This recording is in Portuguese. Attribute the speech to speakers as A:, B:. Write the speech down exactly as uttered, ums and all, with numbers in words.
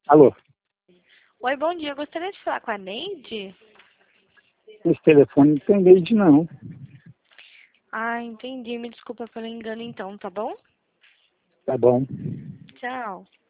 A: Alô,
B: Oi, bom dia. Eu gostaria de falar com a Neide.
A: esse telefone não tem rede não.
B: Ah, entendi. Me desculpa pelo engano então, tá bom?
A: Tá bom.
B: Tchau.